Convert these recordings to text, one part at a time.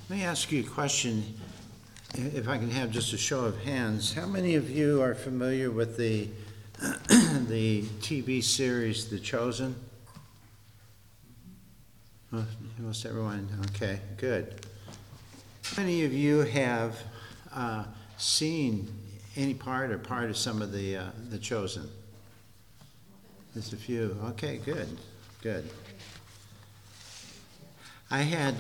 Let me ask you a question, if I can have just a show of hands. How many of you are familiar with the the TV series The Chosen? Most everyone. Okay, good. How many of you have seen any part of some of the Chosen? Just a few. Okay, good. I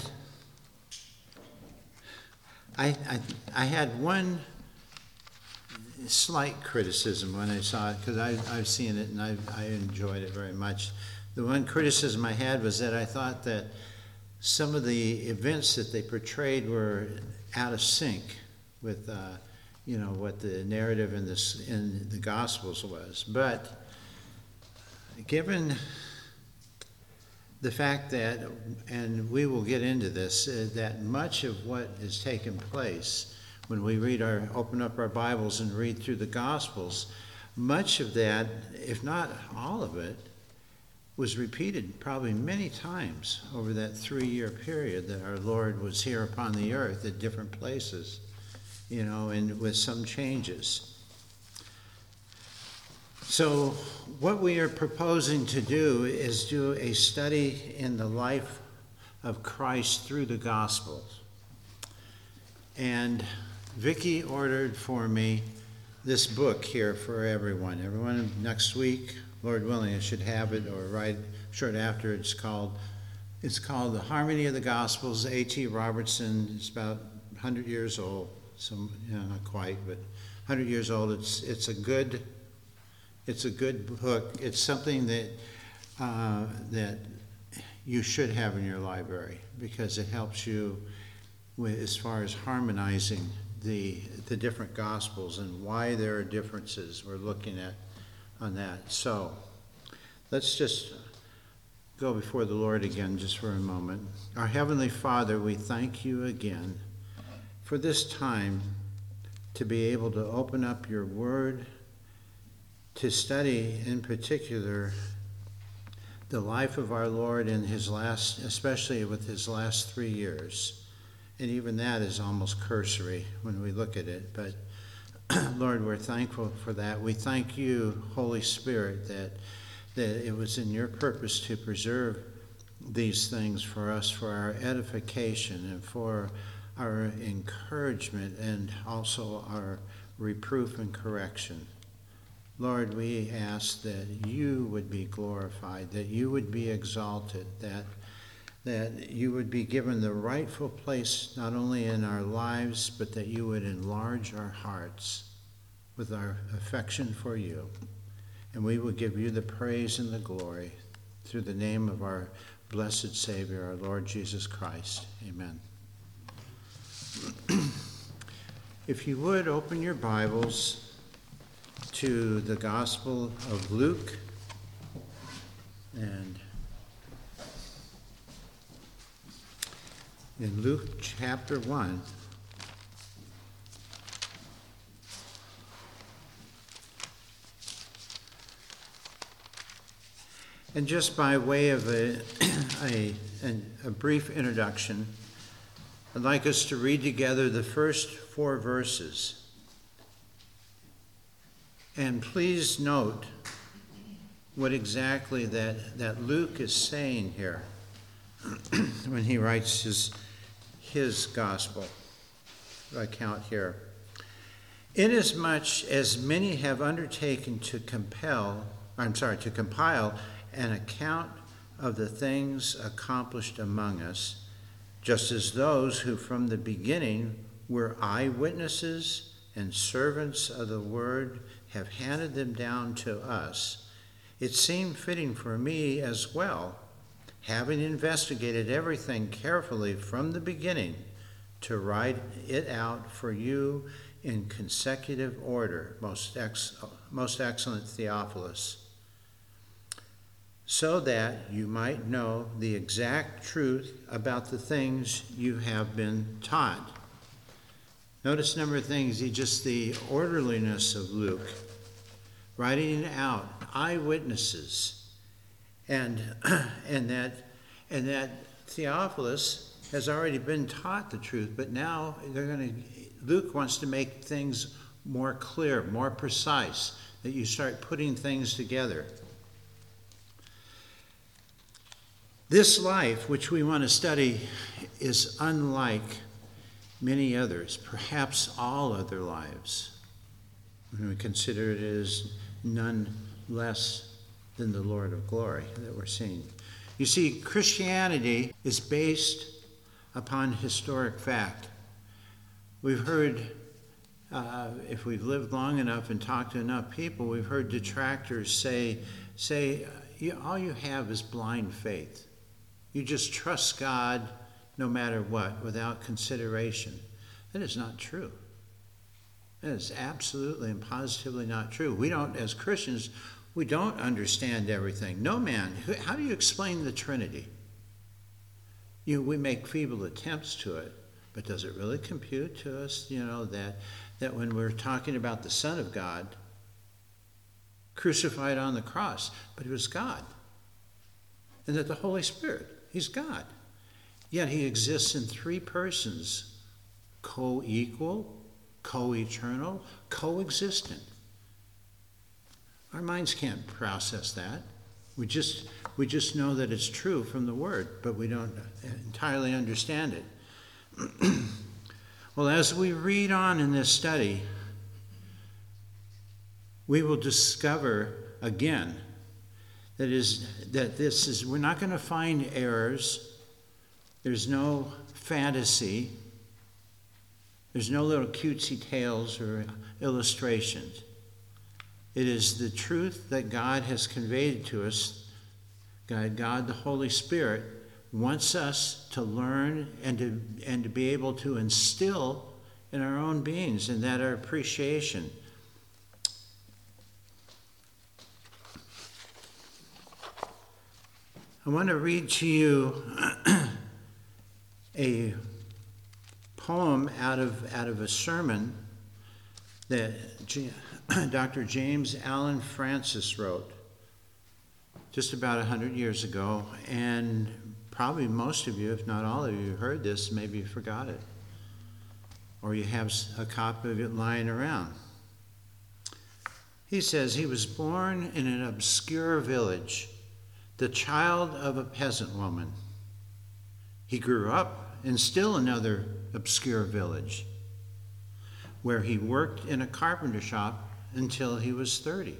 had one slight criticism when I saw it, because I've seen it and I enjoyed it very much. The one criticism I had was that I thought that some of the events that they portrayed were out of sync with what the narrative in the Gospels was. But given the fact that, and we will get into this, that much of what has taken place when we open up our Bibles and read through the Gospels, much of that, if not all of it, was repeated probably many times over that 3-year period that our Lord was here upon the earth at different places, and with some changes. So what we are proposing to do is do a study in the life of Christ through the Gospels. And Vicki ordered for me this book here for everyone. Everyone next week, Lord willing, I should have it, or right short after. It's called The Harmony of the Gospels, A.T. Robertson. It's about 100 years old. Not quite, but 100 years old. It's a good book. It's something that you should have in your library, because it helps you with, as far as harmonizing the different Gospels and why there are differences we're looking at on that. So let's just go before the Lord again just for a moment. Our Heavenly Father, we thank you again for this time to be able to open up your Word, to study in particular the life of our Lord in especially with his last 3 years. And even that is almost cursory when we look at it. But Lord, we're thankful for that. We thank you, Holy Spirit, that it was in your purpose to preserve these things for us, for our edification and for our encouragement, and also our reproof and correction. Lord, we ask that you would be glorified, that you would be exalted, that you would be given the rightful place not only in our lives, but that you would enlarge our hearts with our affection for you. And we will give you the praise and the glory through the name of our blessed Savior, our Lord Jesus Christ. Amen. If you would, open your Bibles to the Gospel of Luke, and in Luke chapter 1, and just by way of a brief introduction, I'd like us to read together the first 4 verses. And please note what exactly that Luke is saying here when he writes his gospel account here. Inasmuch as many have undertaken to compile an account of the things accomplished among us, just as those who from the beginning were eyewitnesses and servants of the word have handed them down to us, it seemed fitting for me as well, having investigated everything carefully from the beginning, to write it out for you in consecutive order, most excellent Theophilus, so that you might know the exact truth about the things you have been taught. Notice a number of things, just the orderliness of Luke, writing it out, eyewitnesses, and that Theophilus has already been taught the truth, but now Luke wants to make things more clear, more precise, that you start putting things together. This life, which we want to study, is unlike many others, perhaps all other lives, when we consider it as none less than the Lord of glory that we're seeing. You see, Christianity is based upon historic fact. We've heard, if we've lived long enough and talked to enough people, we've heard detractors say, all you have is blind faith. You just trust God no matter what, without consideration. That is not true. That is absolutely and positively not true. We don't, as Christians, we don't understand everything. No man. How do you explain the Trinity? We make feeble attempts to it, but does it really compute to us, that when we're talking about the Son of God, crucified on the cross, but he was God, and that the Holy Spirit, he's God. Yet he exists in three persons, co-equal, co-eternal, co-existent. Our minds can't process that. We just know that it's true from the Word, but we don't entirely understand it. Well, as we read on in this study, we will discover again we're not going to find errors. There's no fantasy. There's no little cutesy tales or illustrations. It is the truth that God has conveyed to us. God, the Holy Spirit, wants us to learn and to be able to instill in our own beings, and that our appreciation. I want to read to you a poem out of a sermon that Dr. James Allen Francis wrote just about 100 years ago, and probably most of you, if not all of you, heard this, maybe you forgot it, or you have a copy of it lying around. He says, he was born in an obscure village, the child of a peasant woman. He grew up in still another obscure village, where he worked in a carpenter shop until he was 30.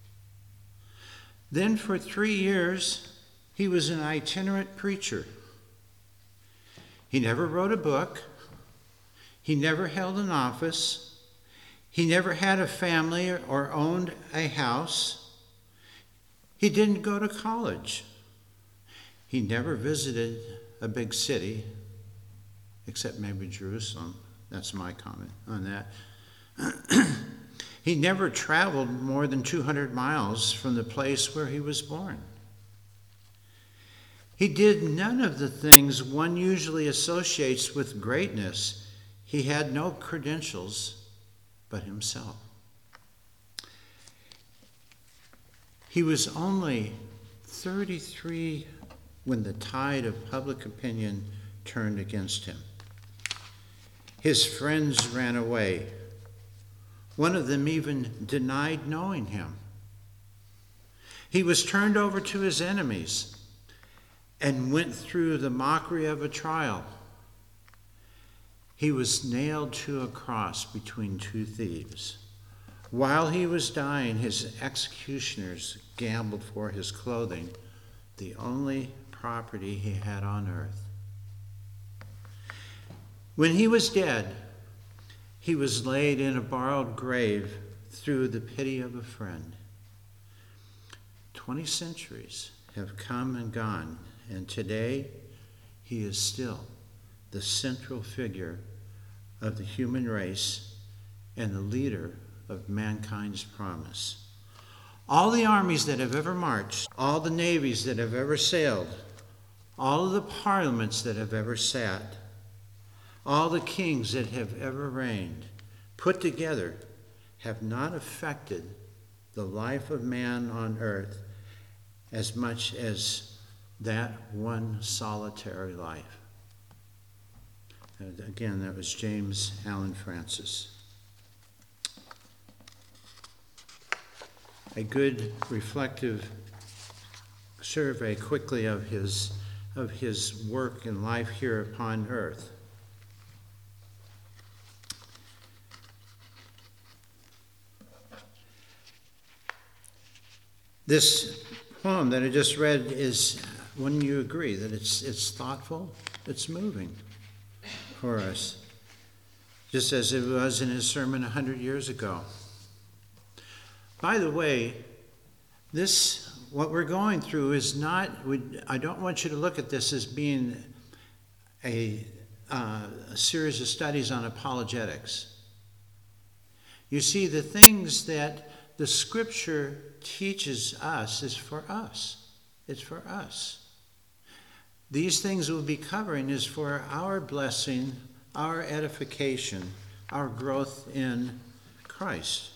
Then for 3 years, he was an itinerant preacher. He never wrote a book. He never held an office. He never had a family or owned a house. He didn't go to college. He never visited a big city, except maybe Jerusalem. That's my comment on that. He never traveled more than 200 miles from the place where he was born. He did none of the things one usually associates with greatness. He had no credentials but himself. He was only 33 when the tide of public opinion turned against him. His friends ran away. One of them even denied knowing him. He was turned over to his enemies and went through the mockery of a trial. He was nailed to a cross between two thieves. While he was dying, his executioners gambled for his clothing, the only property he had on earth. When he was dead, he was laid in a borrowed grave through the pity of a friend. 20 centuries have come and gone, and today he is still the central figure of the human race and the leader of mankind's promise. All the armies that have ever marched, all the navies that have ever sailed, all of the parliaments that have ever sat, all the kings that have ever reigned, put together, have not affected the life of man on earth as much as that one solitary life. Again, that was James Allen Francis. A good reflective survey quickly of his work and life here upon earth. This poem that I just read is, wouldn't you agree that it's thoughtful, it's moving for us, just as it was in his sermon 100 years ago. By the way, what we're going through is not, I don't want you to look at this as being a series of studies on apologetics. You see, the things that the Scripture teaches us is for us. It's for us. These things we'll be covering is for our blessing, our edification, our growth in Christ.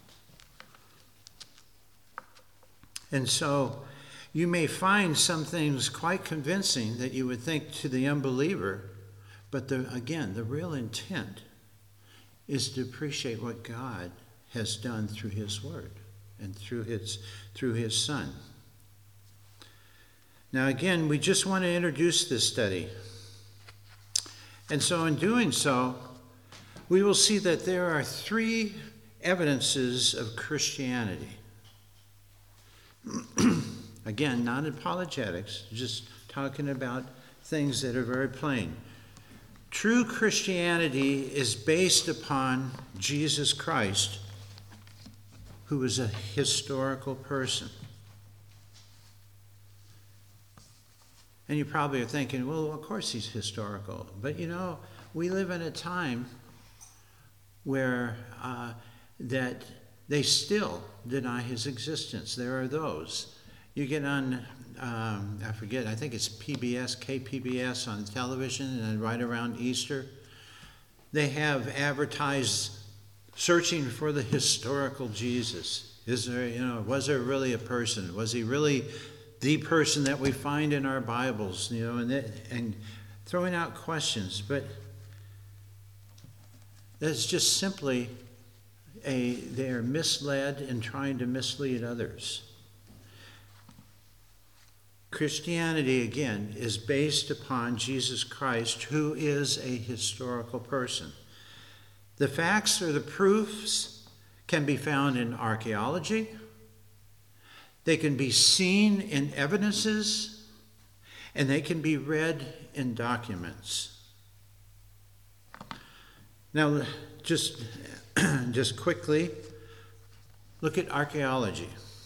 And so you may find some things quite convincing that you would think to the unbeliever, but the real intent is to appreciate what God has done through his word and through his Son. Now again, we just want to introduce this study. And so in doing so, we will see that there are 3 evidences of Christianity. Again, not apologetics, just talking about things that are very plain. True Christianity is based upon Jesus Christ, who is a historical person. And you probably are thinking, well, of course he's historical. But we live in a time where that they still deny his existence. There are those. You get on, I forget, I think it's PBS, KPBS on television, and right around Easter, they have advertised searching for the historical Jesus. Was there really a person? Was he really the person that we find in our Bibles? And throwing out questions, but that's just simply they are misled and trying to mislead others. Christianity, again, is based upon Jesus Christ, who is a historical person. The facts or the proofs can be found in archaeology. They can be seen in evidences, and they can be read in documents. Now, just quickly, look at archaeology.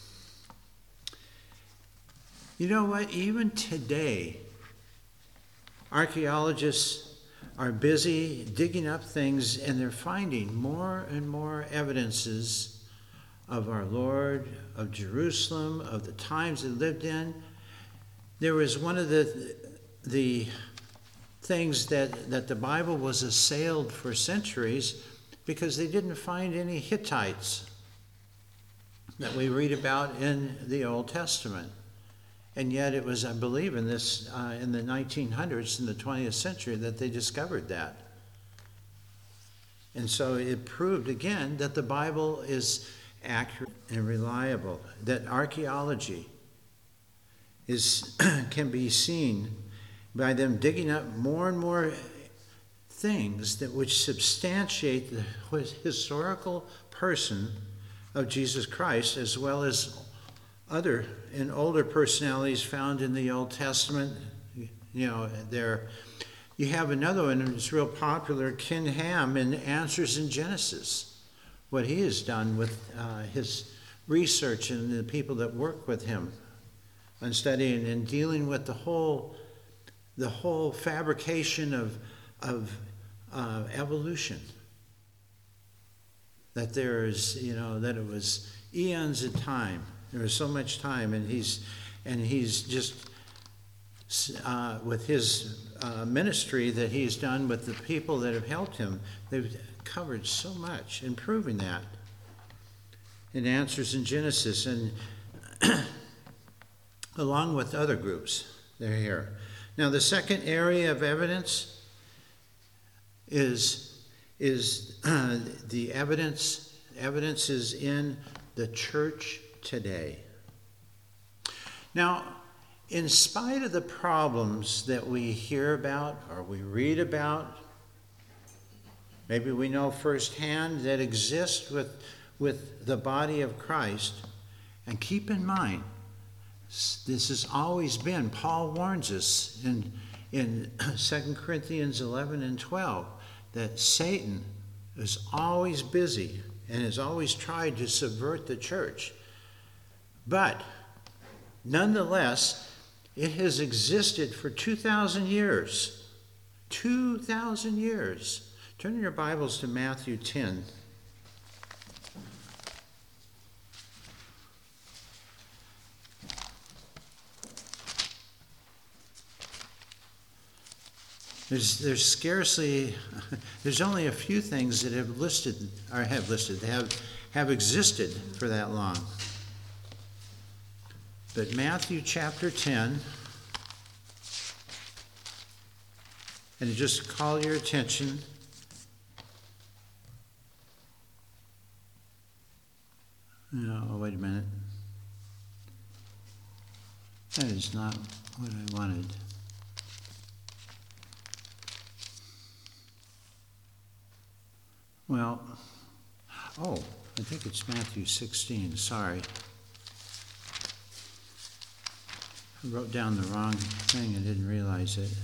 You know what? Even today, archaeologists are busy digging up things, and they're finding more and more evidences of our Lord, of Jerusalem, of the times they lived in. There was one of the things that the Bible was assailed for centuries because they didn't find any Hittites that we read about in the Old Testament. And yet it was, I believe, in the 1900s, in the 20th century, that they discovered that. And so it proved, again, that the Bible is accurate and reliable, that archaeology can be seen by them digging up more and more things which substantiate the historical person of Jesus Christ, as well as other and older personalities found in the Old Testament. You have another one that's real popular, Ken Ham, in Answers in Genesis. What he has done with his research and the people that work with him on studying and dealing with the whole fabrication of evolution. That there is, that it was eons of time. There was so much time, and he's just with his ministry that he's done with the people that have helped him. They've covered so much in proving that in Answers in Genesis, and along with other groups, they're here. Now, the second area of evidence is the evidence. Evidence is in the church today. Now, in spite of the problems that we hear about or we read about, maybe we know firsthand that exist with the body of Christ, and keep in mind, this has always been, Paul warns us in 2 Corinthians 11 and 12, that Satan is always busy and has always tried to subvert the church. But nonetheless, it has existed for 2,000 years. 2,000 years. Turn your Bibles to Matthew 10. There's scarcely, there's only a few things that have existed for that long. But Matthew chapter 10, and just call your attention. No, wait a minute. That is not what I wanted. Well, I think it's Matthew 16, sorry. I wrote down the wrong thing and didn't realize it.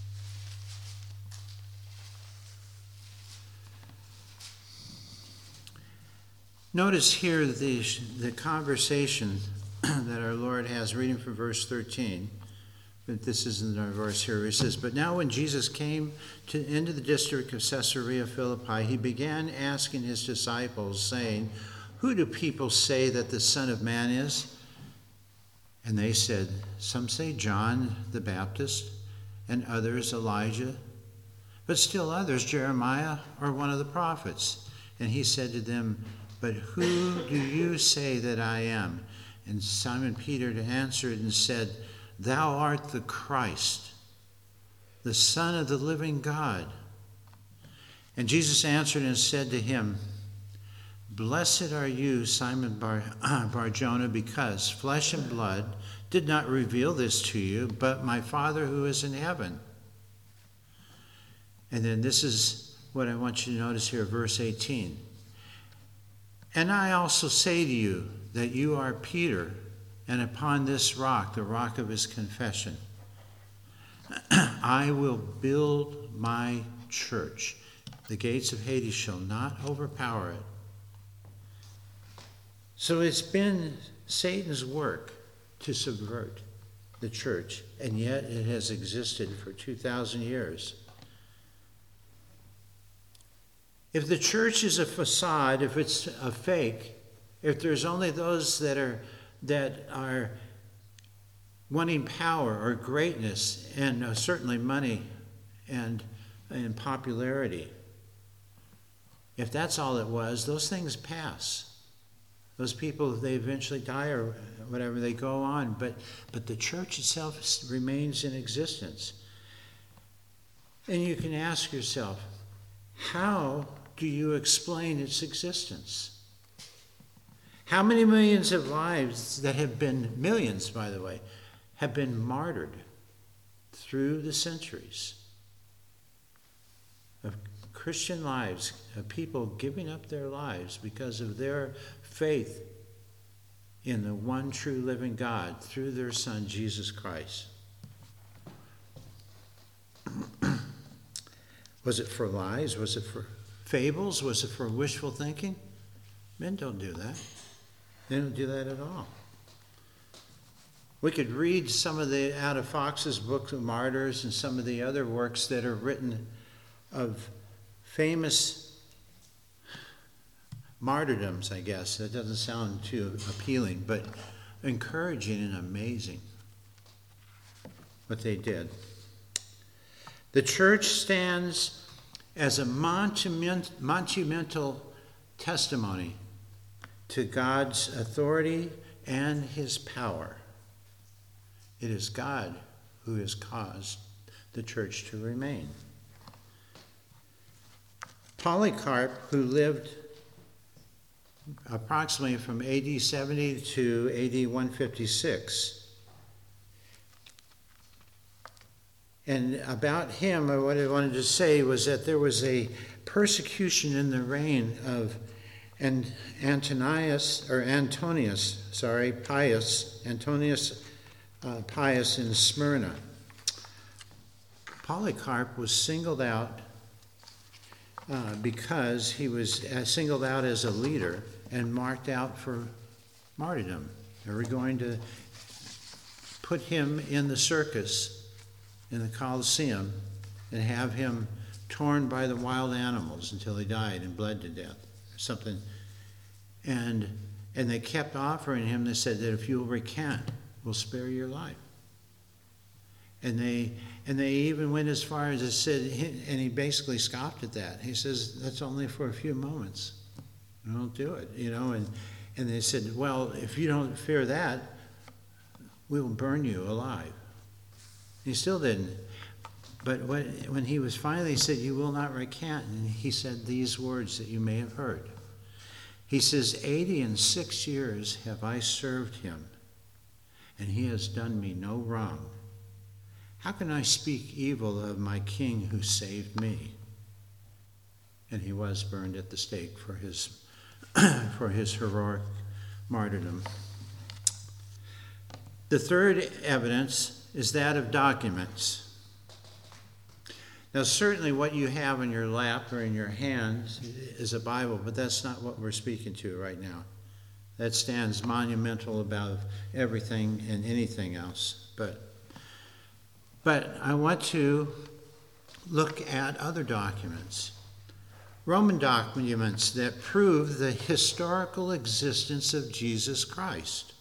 Notice here the conversation that our Lord has, reading from verse 13. But this isn't our verse here. He says, "But now when Jesus came into the district of Caesarea Philippi, he began asking his disciples, saying, 'Who do people say that the Son of Man is?' And they said, 'Some say John the Baptist, and others Elijah, but still others Jeremiah or one of the prophets.' And he said to them, 'But who do you say that I am?' And Simon Peter answered and said, 'Thou art the Christ, the Son of the living God.' And Jesus answered and said to him, 'Blessed are you, Simon Bar-Jonah, because flesh and blood did not reveal this to you, but my Father who is in heaven.'" And then this is what I want you to notice here, verse 18. "And I also say to you that you are Peter, and upon this rock, the rock of his confession, I will build my church. The gates of Hades shall not overpower it." So it's been Satan's work to subvert the church, and yet it has existed for 2,000 years. If the church is a facade, if it's a fake, if there's only those that are wanting power or greatness and certainly money and popularity, if that's all it was, those things pass. Those people, they eventually die or whatever, they go on, but the church itself remains in existence. And you can ask yourself, how do you explain its existence? How many millions of lives that have been, millions by the way, have been martyred through the centuries of Christian lives, of people giving up their lives because of their faith in the one true living God through their Son, Jesus Christ? Was it for lies? Was it for fables? Was it for wishful thinking? Men don't do that. They don't do that at all. We could read some of out of Fox's Book of Martyrs and some of the other works that are written of famous martyrdoms, I guess. That doesn't sound too appealing, but encouraging and amazing what they did. The church stands as a monumental testimony to God's authority and his power. It is God who has caused the church to remain. Polycarp, who lived approximately from AD 70 to AD 156. And about him, what I wanted to say was that there was a persecution in the reign of Antonius Pius in Smyrna. Polycarp was singled out because he was singled out as a leader and marked out for martyrdom. They were going to put him in the circus in the Colosseum and have him torn by the wild animals until he died and bled to death or something. And they kept offering him. They said that if you'll recant, we'll spare your life. And they even went as far as to said, and he basically scoffed at that. He says, that's only for a few moments. Don't do it, And they said, well, if you don't fear that, we will burn you alive. He still didn't. But when he was finally said, you will not recant, and he said these words that you may have heard. He says, 86 years have I served him, and he has done me no wrong. How can I speak evil of my king who saved me? And he was burned at the stake for his heroic martyrdom. The third evidence is that of documents. Now, certainly what you have in your lap or in your hand is a Bible, but that's not what we're speaking to right now. That stands monumental above everything and anything else. But I want to look at other documents. Roman documents that prove the historical existence of Jesus Christ.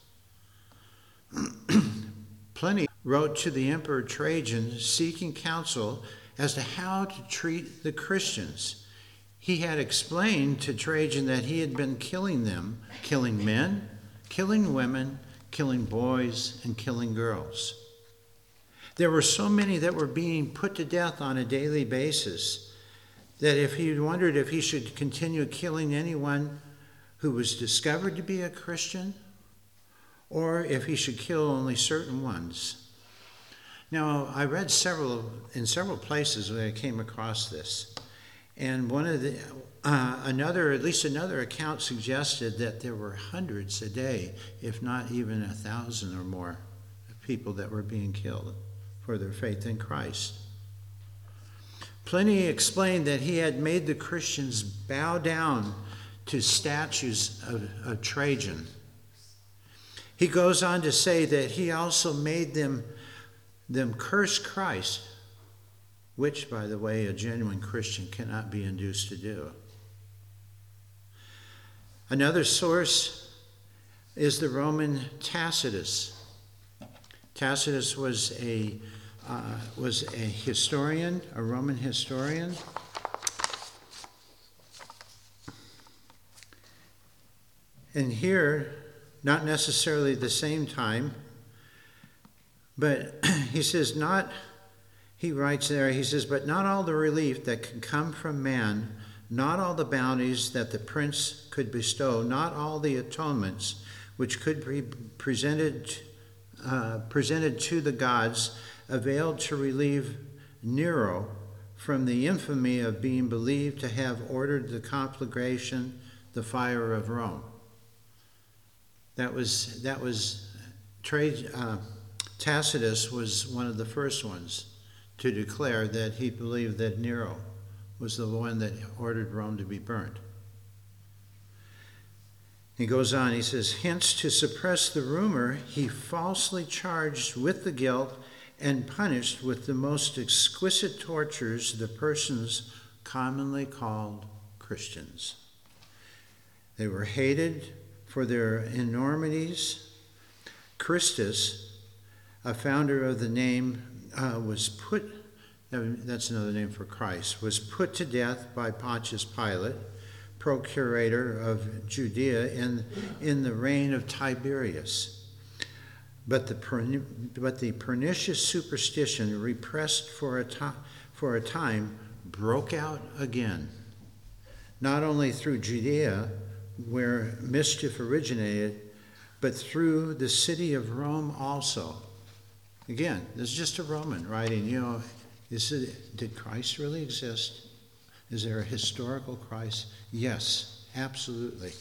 Pliny wrote to the Emperor Trajan seeking counsel as to how to treat the Christians. He had explained to Trajan that he had been killing them, killing men, killing women, killing boys, and killing girls. There were so many that were being put to death on a daily basis that if he wondered if he should continue killing anyone who was discovered to be a Christian, or if he should kill only certain ones. Now, I read in several places where I came across this, and one of the at least another account suggested that there were hundreds a day, if not even 1,000 or more, people that were being killed for their faith in Christ. Pliny explained that he had made the Christians bow down to statues of Trajan. He goes on to say that he also made them curse Christ, which, by the way, a genuine Christian cannot be induced to do. Another source is the Roman Tacitus. Tacitus was a historian, a Roman historian. And here, not necessarily the same time, but he says he writes there, he says, but not all the relief that can come from man, not all the bounties that the prince could bestow, not all the atonements which could be presented to the gods availed to relieve Nero from the infamy of being believed to have ordered the conflagration, the fire of Rome. Tacitus was one of the first ones to declare that he believed that Nero was the one that ordered Rome to be burned. He goes on, he says, hence to suppress the rumor, he falsely charged with the guilt and punished with the most exquisite tortures the persons commonly called Christians. They were hated for their enormities. Christus, a founder of the name, that's another name for Christ, was put to death by Pontius Pilate, procurator of Judea in the reign of Tiberius. But the pernicious superstition repressed for a time broke out again. not only through Judea, where mischief originated, but through the city of Rome also. Again, this is just a Roman writing, did Christ really exist? Is there a historical Christ? Yes, absolutely.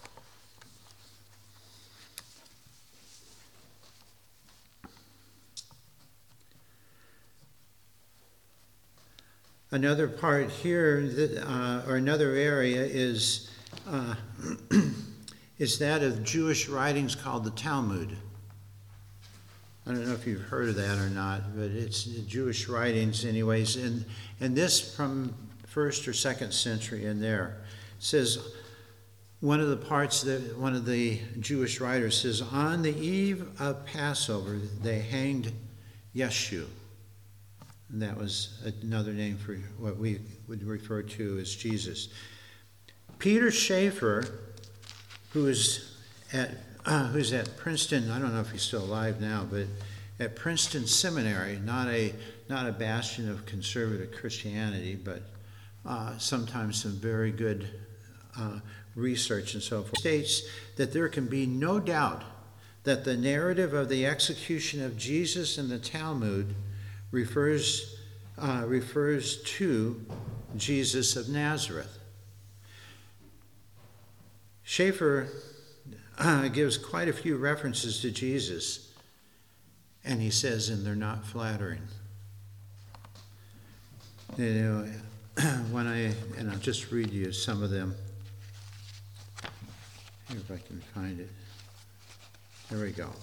Another part here, or another area, is that of Jewish writings called the Talmud. I don't know if you've heard of that or not, but it's Jewish writings anyways. And this from 1st or 2nd century in there. It says, one of the parts that one of the Jewish writers says, on the eve of Passover, they hanged Yeshu. And that was another name for what we would refer to as Jesus. Peter Schaeffer, who's at Princeton, I don't know if he's still alive now, but at Princeton Seminary, not a bastion of conservative Christianity, but sometimes some very good research and so forth, states that there can be no doubt that the narrative of the execution of Jesus in the Talmud refers to Jesus of Nazareth. Schaeffer gives quite a few references to Jesus, and he says, and they're not flattering. And I'll just read you some of them. Here, if I can find it. There we go.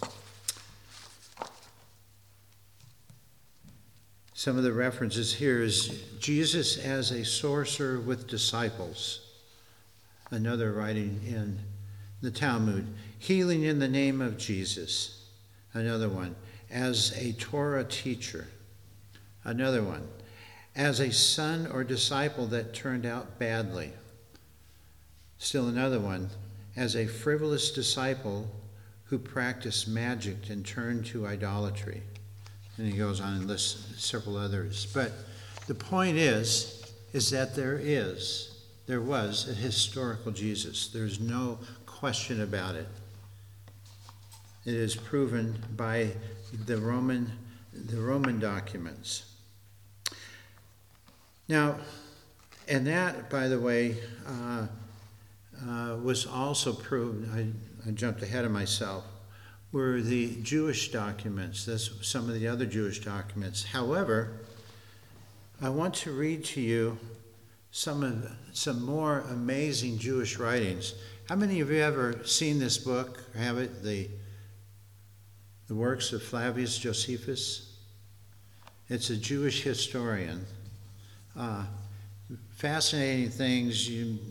Some of the references here is Jesus as a sorcerer with disciples. Another writing in the Talmud. Healing in the name of Jesus. Another one. As a Torah teacher. Another one. As a son or disciple that turned out badly. Still another one. As a frivolous disciple who practiced magic and turned to idolatry. And he goes on and lists several others. But the point is that there was a historical Jesus. There's no question about it. It is proven by the Roman documents. Now, and that, by the way, was also proven, I jumped ahead of myself, were the Jewish documents. That's some of the other Jewish documents. However, I want to read to you some more amazing Jewish writings. How many of you ever seen this book, or have it, the works of Flavius Josephus? It's a Jewish historian. Fascinating things.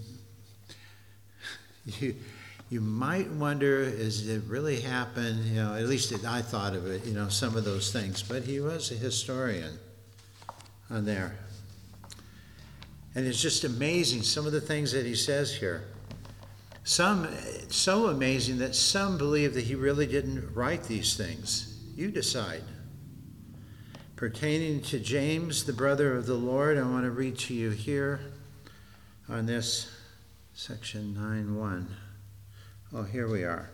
You might wonder, does it really happen? At least I thought of it, some of those things. But he was a historian on there. And it's just amazing, some of the things that he says here. Some so amazing that some believe that he really didn't write these things. You decide. Pertaining to James, the brother of the Lord, I want to read to you here on this section 9:1. Oh, here we are.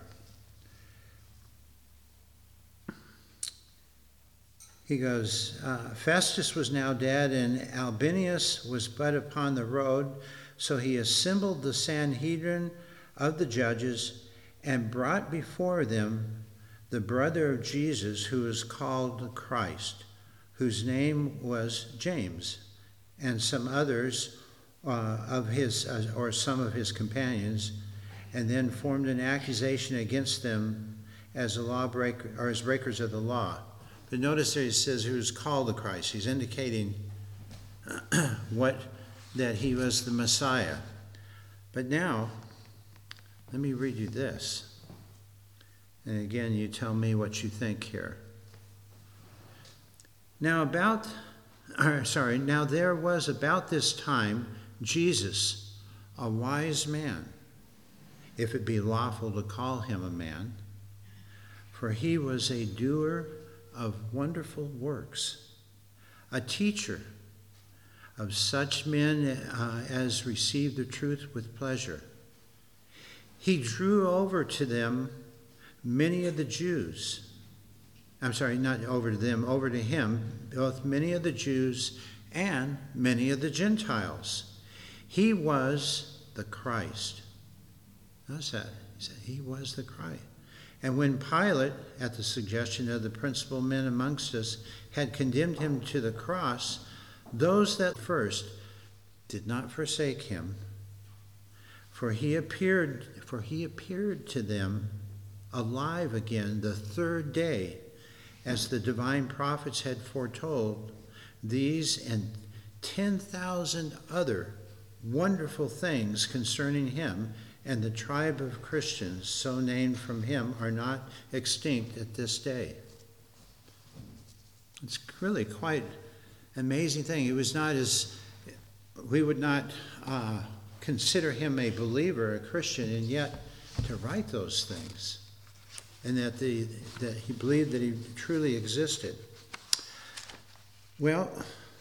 He goes, Festus was now dead, and Albinius was but upon the road. So he assembled the Sanhedrin of the judges and brought before them the brother of Jesus, who is called Christ, whose name was James, and some others some of his companions, and then formed an accusation against them as as breakers of the law. But notice there he says he was called the Christ. He's indicating that he was the Messiah. But now, let me read you this. And again, you tell me what you think here. Now there was about this time Jesus, a wise man, if it be lawful to call him a man, for he was a doer of wonderful works, a teacher, of such men as received the truth with pleasure. He drew over to them many of the Jews. I'm sorry, not over to them, over to him, both many of the Jews and many of the Gentiles. He was the Christ. Notice that. He said he was the Christ. And when Pilate, at the suggestion of the principal men amongst us, had condemned him to the cross, those that first did not forsake him, for he appeared to them alive again the third day, as the divine prophets had foretold. These and 10,000 other wonderful things concerning him and the tribe of Christians, so named from him, are not extinct at this day. It's really quite an amazing thing. He was not we would not consider him a believer, a Christian, and yet to write those things, and that he believed that he truly existed. Well,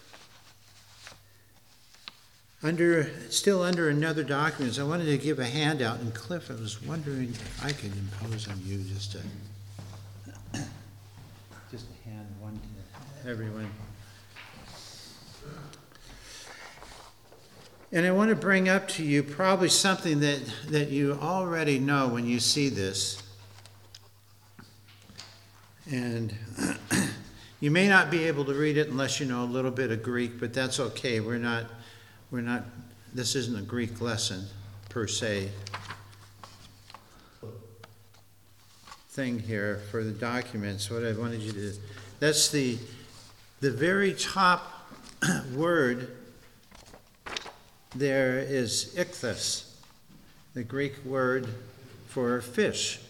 still under another document, I wanted to give a handout, and Cliff, I was wondering if I could impose on you just a hand one to everyone. And I want to bring up to you probably something that you already know when you see this. And you may not be able to read it unless you know a little bit of Greek, but that's okay. This isn't a Greek lesson per se. Thing here for the documents, what I wanted you to do. That's the very top word there is ichthys, the Greek word for fish.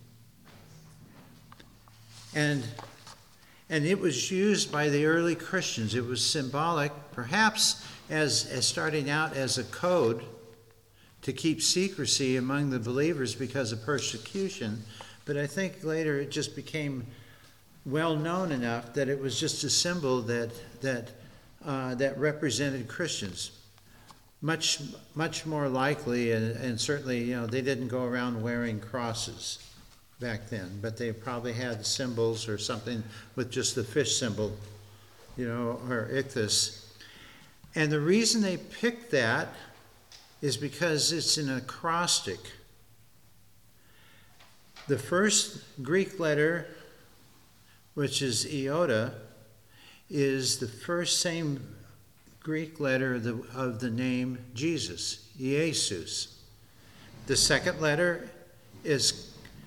And it was used by the early Christians. It was symbolic, perhaps as starting out as a code to keep secrecy among the believers because of persecution. But I think later it just became well known enough that it was just a symbol that represented Christians. Much more likely, and certainly, they didn't go around wearing crosses back then, but they probably had symbols or something with just the fish symbol, or ichthys. And the reason they picked that is because it's an acrostic. The first Greek letter, which is iota, is the same Greek letter of the name Jesus, Jesus. The second letter is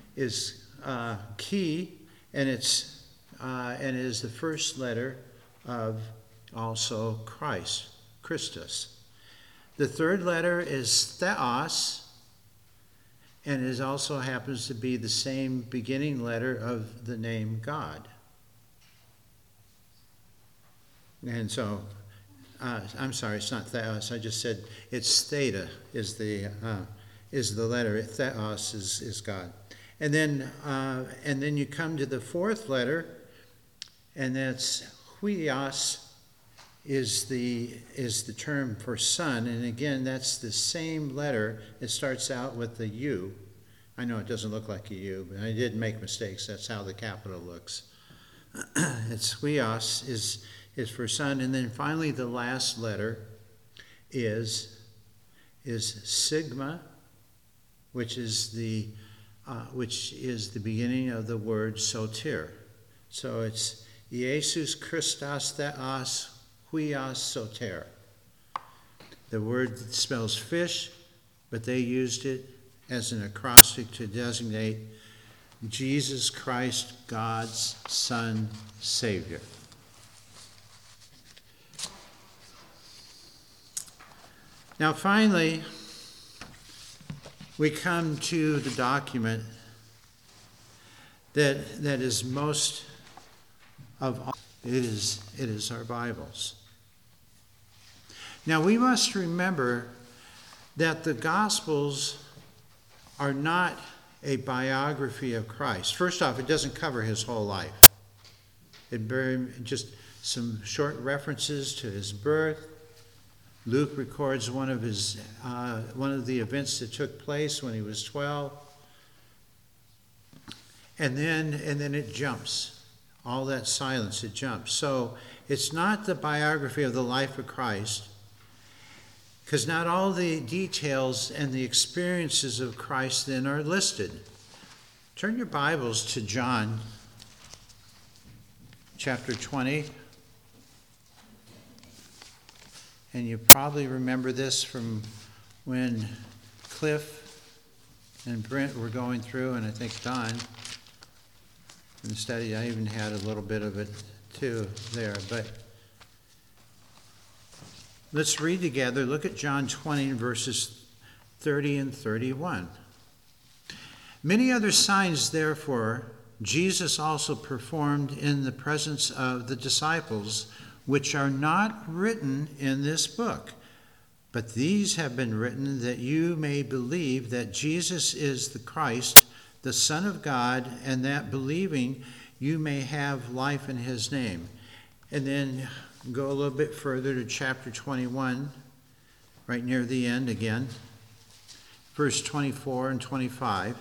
chi, and it is the first letter of also Christ, Christus. The third letter is theos, and it also happens to be the same beginning letter of the name God. And so, I'm sorry, it's not theos. I just said it's theta is the letter. Theos is God. And then you come to the fourth letter, and that's huios is the term for son. And again, that's the same letter. It starts out with the U. I know it doesn't look like a U, but I did make mistakes. That's how the capital looks. It's huios is for son, and then finally the last letter is sigma, which is the beginning of the word soter. So it's Jesus Christos Theos Huios Soter. The word spells fish, but they used it as an acrostic to designate Jesus Christ, God's Son, Savior. Now finally, we come to the document that is most of all. It is our Bibles. Now we must remember that the Gospels are not a biography of Christ. First off, it doesn't cover his whole life. It just some short references to his birth, Luke records one of the events that took place when he was 12. And then it jumps. All that silence, it jumps. So it's not the biography of the life of Christ, because not all the details and the experiences of Christ then are listed. Turn your Bibles to John chapter 20. And you probably remember this from when Cliff and Brent were going through, and I think Don in the study. I even had a little bit of it too there. But let's read together. Look at John 20, verses 30 and 31. Many other signs, therefore, Jesus also performed in the presence of the disciples, which are not written in this book. But these have been written that you may believe that Jesus is the Christ, the Son of God, and that believing you may have life in his name. And then go a little bit further to chapter 21, right near the end again, verse 24 and 25.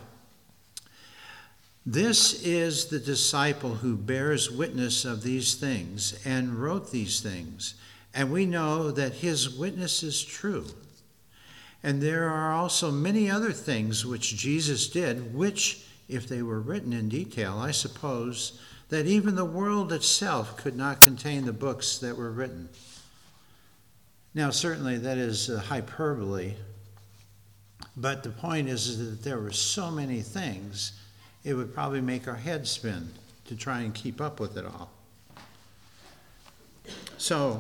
This is the disciple who bears witness of these things and wrote these things, and we know that his witness is true. And there are also many other things which Jesus did, which, if they were written in detail, I suppose that even the world itself could not contain the books that were written. Now, certainly that is hyperbole, but the point is that there were so many things, it would probably make our head spin to try and keep up with it all. So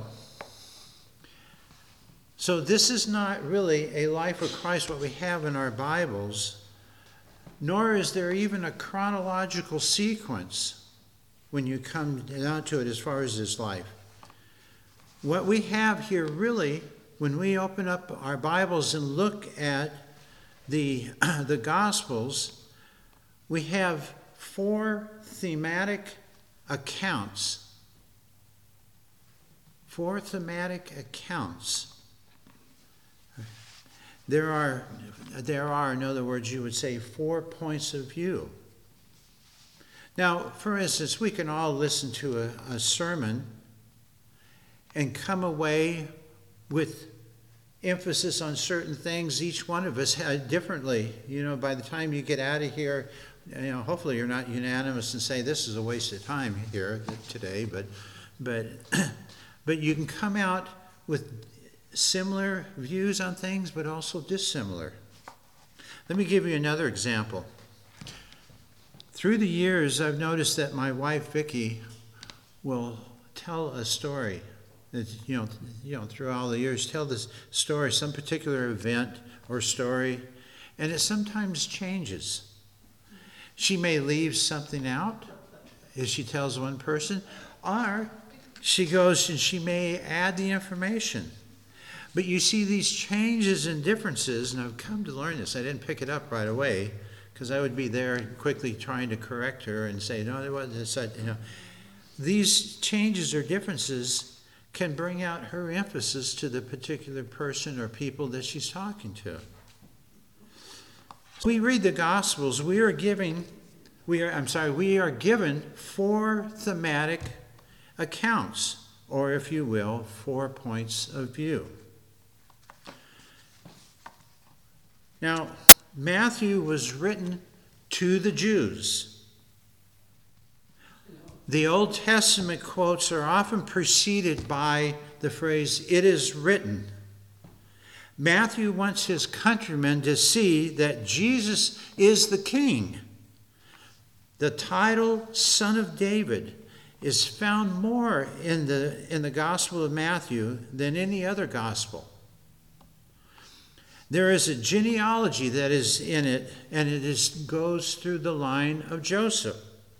this is not really a life of Christ, what we have in our Bibles, nor is there even a chronological sequence when you come down to it as far as his life. What we have here really, when we open up our Bibles and look at the Gospels, we have 4 thematic accounts. 4 thematic accounts. There are, in other words, you would say 4 points of view. Now, for instance, we can all listen to a sermon and come away with emphasis on certain things, each one of us differently. By the time you get out of here, hopefully you're not unanimous and say this is a waste of time here today, but you can come out with similar views on things, but also dissimilar. Let me give you another example. Through the years, I've noticed that my wife, Vicki, will tell a story. That, through all the years, tell this story, some particular event or story, and it sometimes changes. She may leave something out, as she tells one person, or she goes and she may add the information. But you see these changes and differences, and I've come to learn this. I didn't pick it up right away, because I would be there quickly trying to correct her and say, no, there wasn't such, These changes or differences can bring out her emphasis to the particular person or people that she's talking to. We read the Gospels, we are given 4 thematic accounts, or if you will, 4 points of view. Now, Matthew was written to the Jews. The Old Testament quotes are often preceded by the phrase, "it is written." Matthew wants his countrymen to see that Jesus is the King. The title Son of David is found more in the Gospel of Matthew than any other gospel. There is a genealogy that is in it, and it goes through the line of Joseph.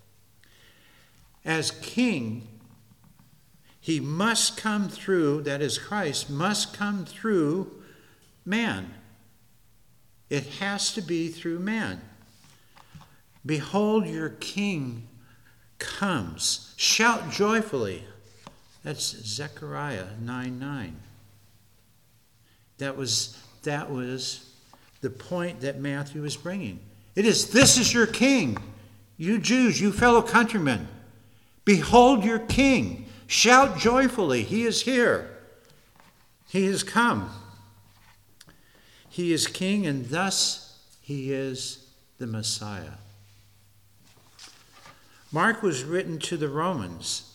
As king, he must come through, that is Christ, must come through man. It has to be through man. Behold, your king comes. Shout joyfully. That's Zechariah 9:9. That was the point that Matthew was bringing. This is your king. You Jews, you fellow countrymen, behold your king. Shout joyfully. He is here. He has come. He is king, and thus he is the Messiah. Mark was written to the Romans.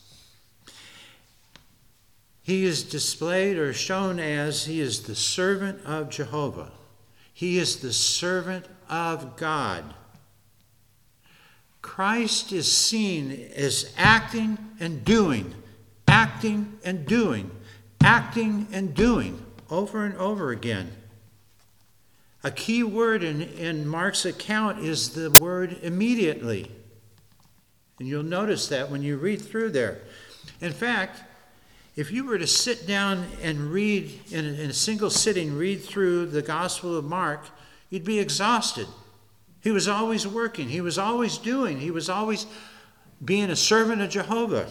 He is displayed or shown as he is the servant of Jehovah. He is the servant of God. Christ is seen as acting and doing, acting and doing, acting and doing over and over again. A key word in Mark's account is the word immediately. And you'll notice that when you read through there. In fact, if you were to sit down and read, in a single sitting, read through the Gospel of Mark, you'd be exhausted. He was always working. He was always doing. He was always being a servant of Jehovah.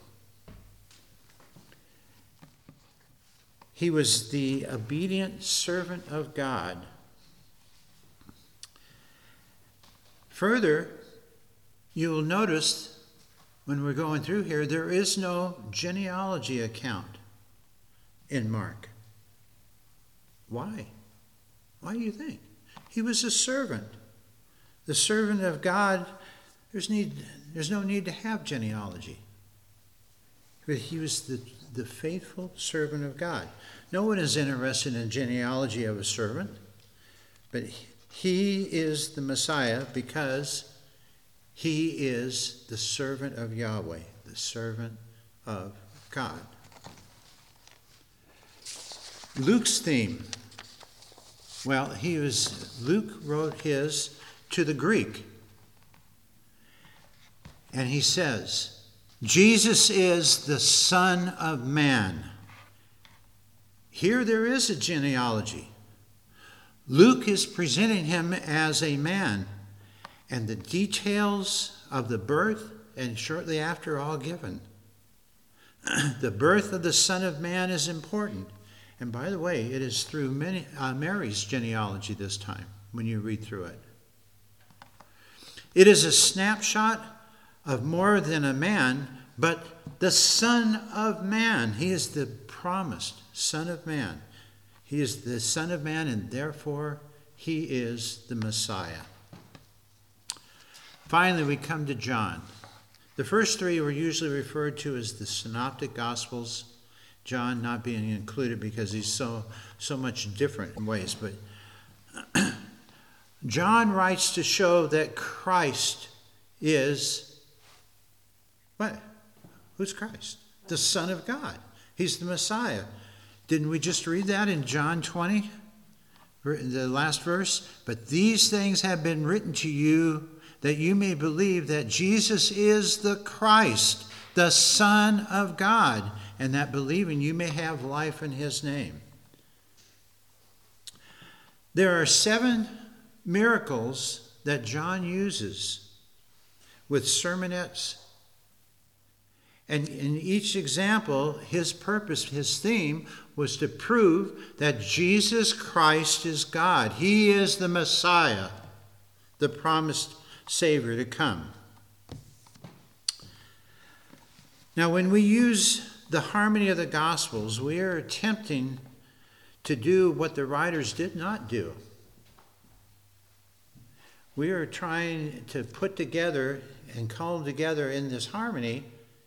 He was the obedient servant of God. Further, you will notice when we're going through here, there is no genealogy account in Mark. Why? Why do you think? He was a servant. The servant of God, there's no need to have genealogy. But he was the faithful servant of God. No one is interested in genealogy of a servant, but he is the Messiah because he is the servant of Yahweh, the servant of God. Luke's theme. Well, Luke wrote his to the Greek. And he says, Jesus is the Son of Man. Here there is a genealogy. Luke is presenting him as a man, and the details of the birth and shortly after are all given. The birth of the Son of Man is important. And by the way, it is through Mary's genealogy this time when you read through it. It is a snapshot of more than a man, but the Son of Man. He is the promised Son of Man. He is the Son of Man, and therefore he is the Messiah. Finally, we come to John. The first three were usually referred to as the Synoptic Gospels, John not being included because he's so much different in ways. But John writes to show that Christ is what? Who's Christ? The Son of God. He's the Messiah. Didn't we just read that in John 20? The last verse? But these things have been written to you that you may believe that Jesus is the Christ, the Son of God, and that believing you may have life in his name. There are 7 miracles that John uses with sermonettes. And in each example, his purpose, his theme, was to prove that Jesus Christ is God. He is the Messiah, the promised Savior to come. Now, when we use the harmony of the Gospels, we are attempting to do what the writers did not do. We are trying to put together and call together in this harmony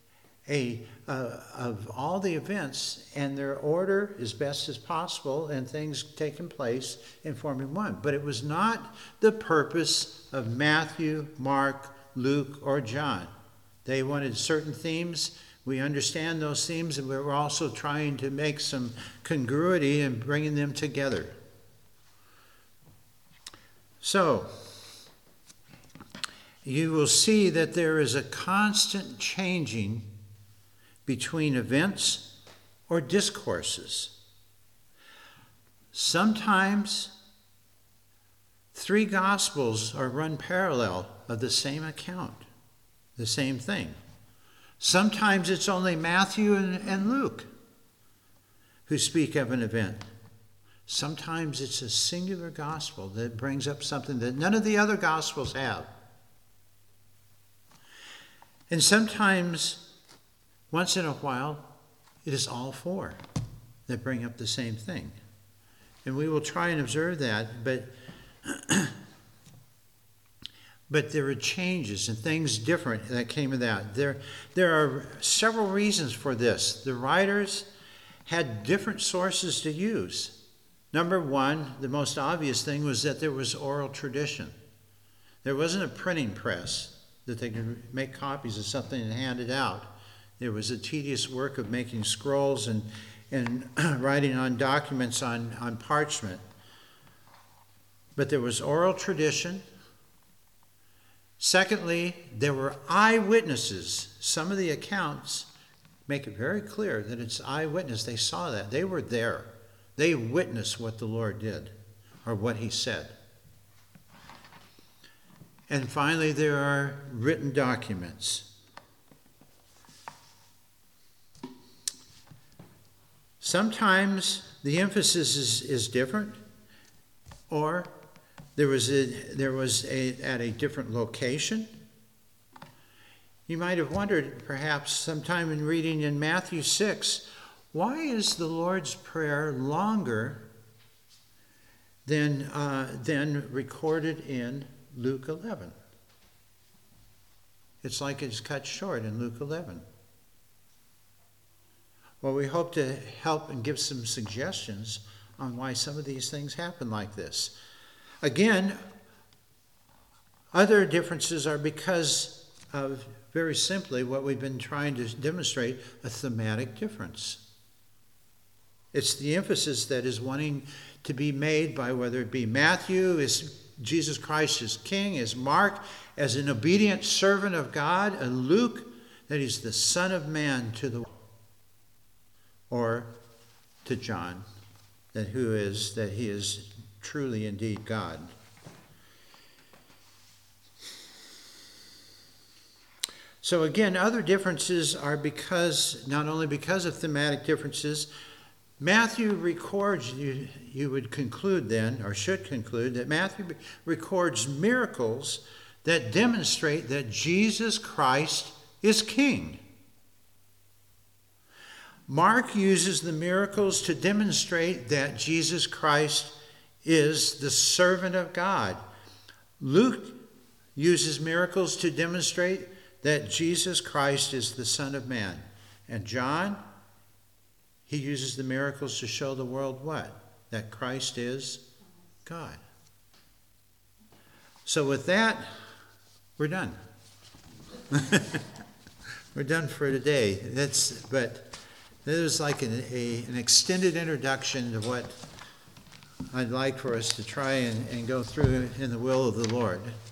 of all the events and their order as best as possible and things taking place in forming one. But it was not the purpose of Matthew, Mark, Luke, or John. They wanted certain themes. We understand those themes, and we're also trying to make some congruity and bringing them together. So, you will see that there is a constant changing between events or discourses. Sometimes 3 Gospels are run parallel of the same account, the same thing. Sometimes it's only Matthew and Luke who speak of an event. Sometimes it's a singular gospel that brings up something that none of the other gospels have. And sometimes, once in a while, it is all four that bring up the same thing. And we will try and observe that, but there are changes and things different that came of that. There are several reasons for this. The writers had different sources to use. Number one, the most obvious thing was that there was oral tradition. There wasn't a printing press that they could make copies of something and hand it out. There was a tedious work of making scrolls and writing on documents on parchment. But there was oral tradition. Secondly, there were eyewitnesses. Some of the accounts make it very clear that it's eyewitness. They saw that. They were there. They witnessed what the Lord did or what he said. And finally, there are written documents. Sometimes the emphasis is different, or there was at a different location. You might have wondered, perhaps, sometime in reading in Matthew 6, why is the Lord's Prayer longer than recorded in Luke 11? It's like it's cut short in Luke 11. Well, we hope to help and give some suggestions on why some of these things happen like this. Again, other differences are because of, very simply, what we've been trying to demonstrate, a thematic difference. It's the emphasis that is wanting to be made by whether it be Matthew, is Jesus Christ as King, as Mark, as an obedient servant of God, and Luke, that he's the Son of Man to the world, or to John, that he is truly indeed God. So again, other differences are not only because of thematic differences. Matthew records, you would conclude then, or should conclude, that Matthew records miracles that demonstrate that Jesus Christ is King. Mark uses the miracles to demonstrate that Jesus Christ is the servant of God. Luke uses miracles to demonstrate that Jesus Christ is the Son of Man. And John, he uses the miracles to show the world what? That Christ is God. So with that, we're done. We're done for today. But this is like an extended introduction to what I'd like for us to try and go through in the will of the Lord.